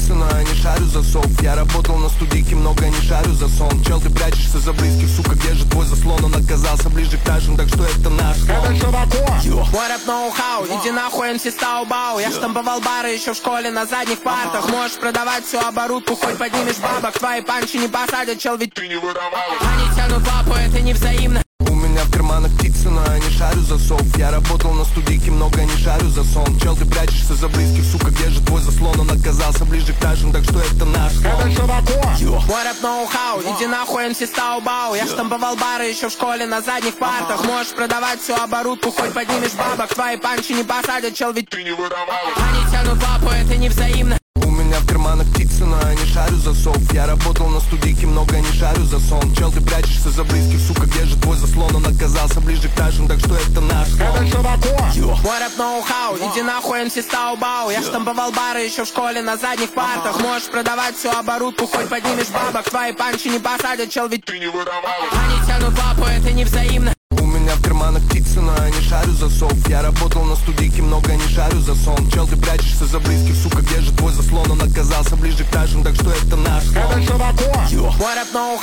птица, но я не шарю за сов. Я работал на студийке, много не шарю за сон. Чел, ты прячешься за близких, сука, где же твой заслон? Он оказался ближе к нашим, так что это наш сон. Мой рэп ноу-хау, иди нахуй, МС Стаубау. Я штамповал бары еще в школе на задних партах. Можешь продавать всю оборудку, хоть поднимешь бабок. Твои панчи не посадят, чел, ведь ты не воровал. Они тянут лапу, это невзаимно. У меня в карманах птица, но я не шарю за сов. Я работал на студийке, много не шарю за сон. Чел, ты прячешься за близких, сука, где же твой заслон? Он оказался ближе к нашим, так что это наш сон. Мой рэп ноу-хау, иди нахуй, МС Стаубау. Я штамповал бары еще в школе на задних партах. Можешь продавать всю оборудку, хоть поднимешь бабок. Твои панчи не посадят, чел, ведь ты не воровал. Они тянут лапу, это невзаимно. У меня в карманах птица, но я не шарю за сов. Я работал на студийке, много не шарю за сон. Чел, ты прячешься за близких, сука, где же твой заслон? Он оказался ближе к нашим, так что это наш сон. Мой рэп ноу-хау, иди нахуй, МС Стаубау. Я штамповал бары еще в школе на задних партах. Можешь продавать всю оборудку, хоть поднимешь бабок. Твои панчи не посадят, чел, ведь ты не воровал. Они тянут лапу, это невзаимно. У меня в карманах птица, но я не шарю за сов. Я работал на студийке, много не шарю за сон. Чел, ты прячешься за близких, сука, где же твой заслон? Он оказался ближе к нашим, так что это наш сон. Мой рэп ноу-хау.